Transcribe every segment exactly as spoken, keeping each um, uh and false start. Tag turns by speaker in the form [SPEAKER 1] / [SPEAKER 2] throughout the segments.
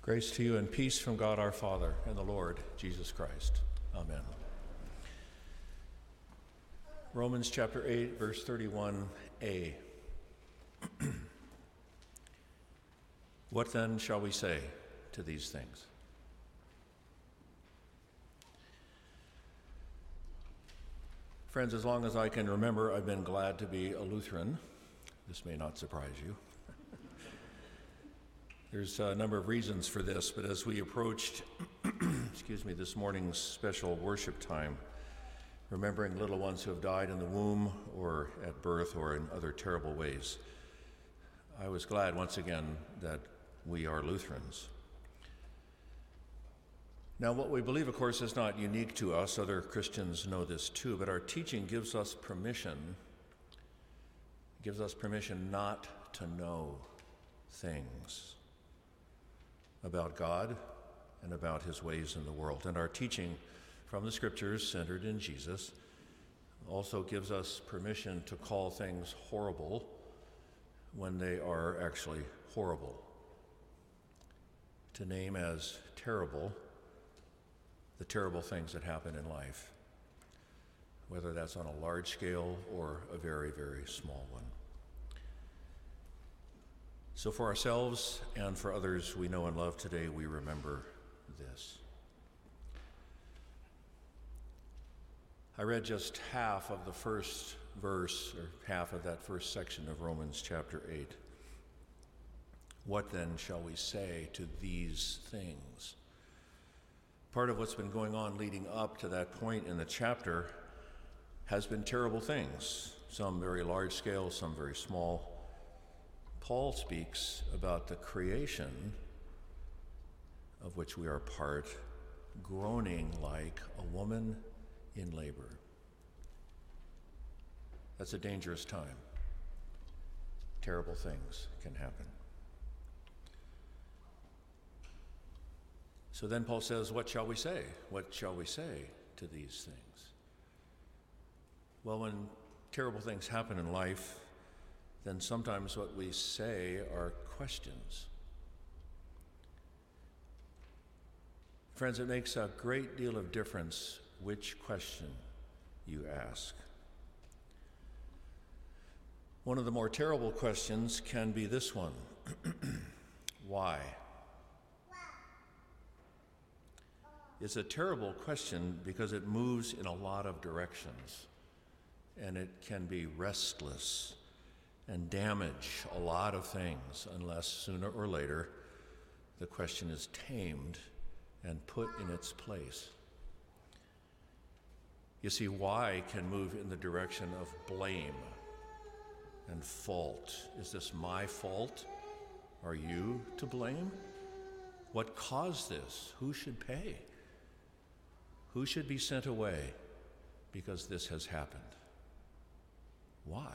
[SPEAKER 1] Grace to you and peace from God our Father and the Lord Jesus Christ. Amen. Romans chapter eight, verse thirty-one a. What then shall we say to these things? Friends, as long as I can remember, I've been glad to be a Lutheran. This may not surprise you. There's a number of reasons for this, but as we approached, excuse me, this morning's special worship time, remembering little ones who have died in the womb or at birth or in other terrible ways, I was glad once again that we are Lutherans. Now, what we believe, of course, is not unique to us. Other Christians know this too, but our teaching gives us permission, gives us permission not to know things about God and about his ways in the world. And our teaching from the scriptures centered in Jesus also gives us permission to call things horrible when they are actually horrible, to name as terrible the terrible things that happen in life, whether that's on a large scale or a very, very small one. So for ourselves and for others we know and love today, we remember this. I read just half of the first verse, or half of that first section of Romans chapter eight. What then shall we say to these things? Part of what's been going on leading up to that point in the chapter has been terrible things, some very large scale, some very small. Paul speaks about the creation of which we are part, groaning like a woman in labor. That's a dangerous time. Terrible things can happen. So then Paul says, what shall we say? What shall we say to these things? Well, when terrible things happen in life, then sometimes what we say are questions. Friends, it makes a great deal of difference which question you ask. One of the more terrible questions can be this one. Why? It's a terrible question because it moves in a lot of directions, and it can be restless and damage a lot of things unless sooner or later the question is tamed and put in its place. You see, why can move in the direction of blame and fault. Is this my fault? Are you to blame? What caused this? Who should pay? Who should be sent away because this has happened? Why?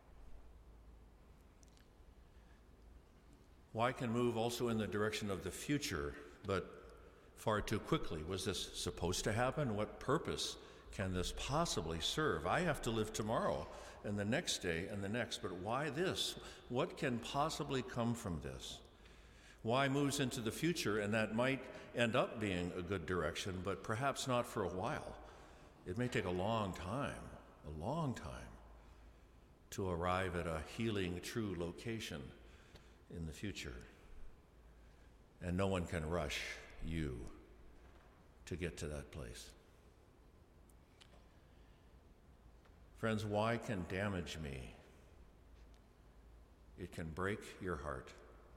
[SPEAKER 1] Why can move also in the direction of the future, but far too quickly. Was this supposed to happen? What purpose can this possibly serve? I have to live tomorrow and the next day and the next, but why this? What can possibly come from this? Why moves into the future, and that might end up being a good direction, but perhaps not for a while. It may take a long time, a long time, to arrive at a healing, true location in the future. And no one can rush you to get to that place. Friends, why can damage me? It can break your heart.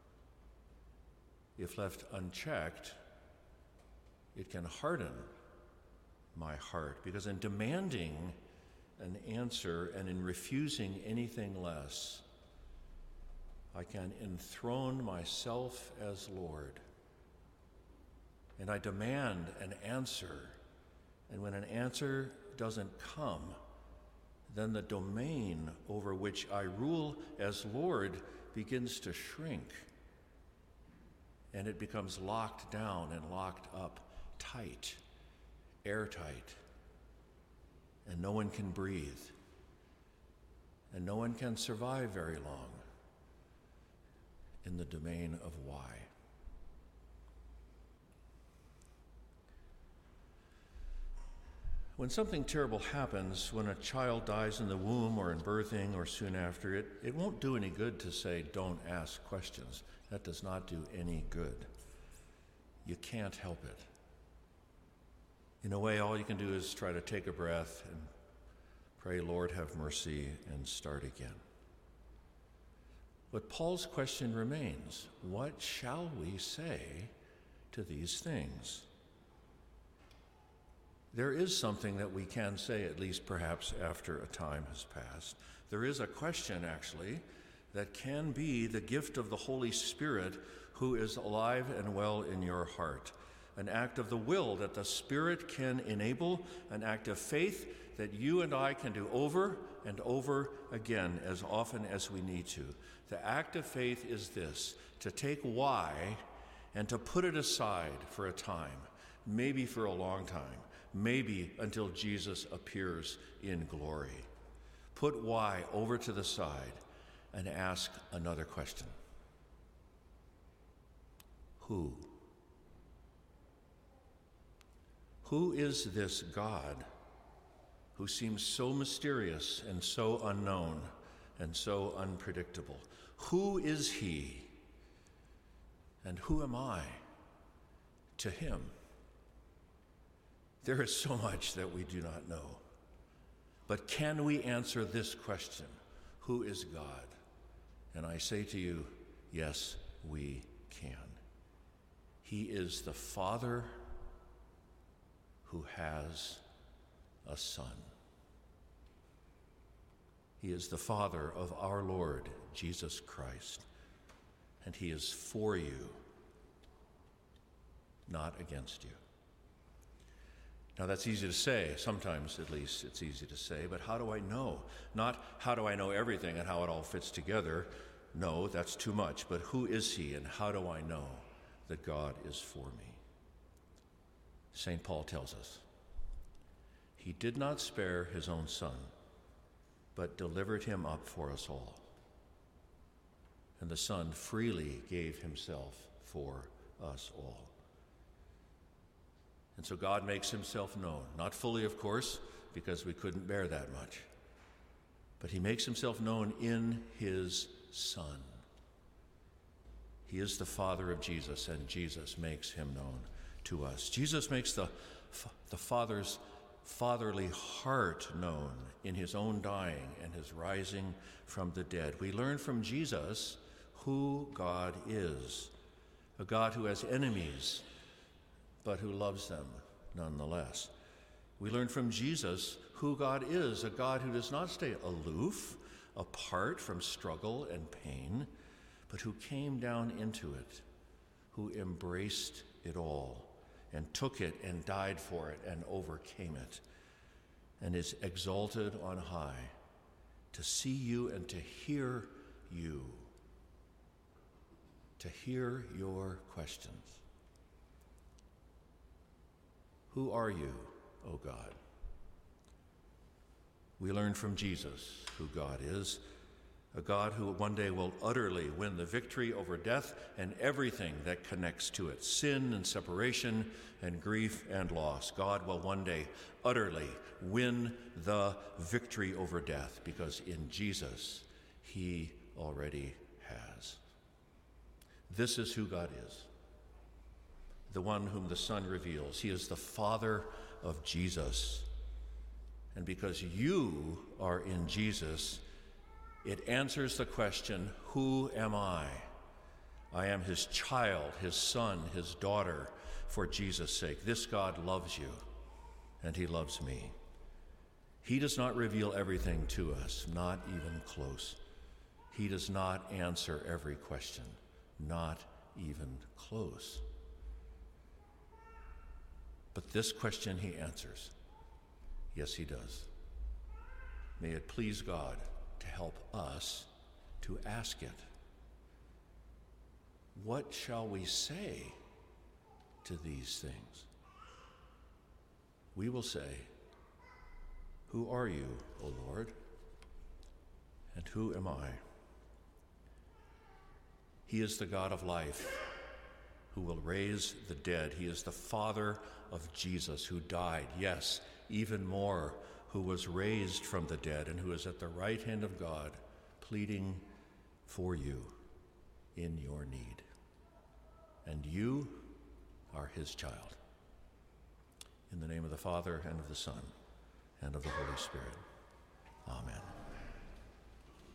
[SPEAKER 1] If left unchecked, it can harden my heart, because in demanding an answer and in refusing anything less, I can enthrone myself as Lord. And I demand an answer, and when an answer doesn't come, then the domain over which I rule as Lord begins to shrink, and it becomes locked down and locked up tight, airtight, and no one can breathe, and no one can survive very long in the domain of why. When something terrible happens, when a child dies in the womb or in birthing or soon after, it, it won't do any good to say, don't ask questions. That does not do any good. You can't help it. In a way, all you can do is try to take a breath and pray, Lord, have mercy, and start again. But Paul's question remains, what shall we say to these things? There is something that we can say, at least perhaps after a time has passed. There is a question, actually, that can be the gift of the Holy Spirit who is alive and well in your heart. An act of the will that the Spirit can enable, an act of faith that you and I can do over and over again as often as we need to. The act of faith is this, to take why and to put it aside for a time, maybe for a long time, maybe until Jesus appears in glory. Put why over to the side and ask another question. Who? Who is this God who seems so mysterious and so unknown and so unpredictable? Who is he? And who am I to him? There is so much that we do not know. But can we answer this question? Who is God? And I say to you, yes, we can. He is the Father who has a Son. He is the Father of our Lord, Jesus Christ. And he is for you, not against you. Now, that's easy to say. Sometimes, at least, it's easy to say. But how do I know? Not how do I know everything and how it all fits together. No, that's too much. But who is he and how do I know that God is for me? Saint Paul tells us, he did not spare his own Son, but delivered him up for us all. And the Son freely gave himself for us all. And so God makes himself known, not fully, of course, because we couldn't bear that much, but he makes himself known in his Son. He is the Father of Jesus, and Jesus makes him known to us. Jesus makes the, the Father's fatherly heart known in his own dying and his rising from the dead. We learn from Jesus who God is, a God who has enemies, but who loves them nonetheless. We learn from Jesus who God is, a God who does not stay aloof, apart from struggle and pain, but who came down into it, who embraced it all and took it and died for it and overcame it, and is exalted on high to see you and to hear you, to hear your questions. Who are you, O God? We learn from Jesus who God is, a God who one day will utterly win the victory over death and everything that connects to it, sin and separation and grief and loss. God will one day utterly win the victory over death because in Jesus he already has. This is who God is, the one whom the Son reveals. He is the Father of Jesus. And because you are in Jesus, it answers the question, who am I? I am his child, his son, his daughter, for Jesus' sake. This God loves you, and he loves me. He does not reveal everything to us, not even close. He does not answer every question, not even close. But this question he answers. Yes, he does. May it please God to help us to ask it. What shall we say to these things? We will say, who are you, O Lord? And who am I? He is the God of life, who will raise the dead. He is the Father of Jesus, who died, yes, even more, who was raised from the dead and who is at the right hand of God, pleading for you in your need. And you are his child. In the name of the Father, and of the Son, and of the Holy Spirit. Amen.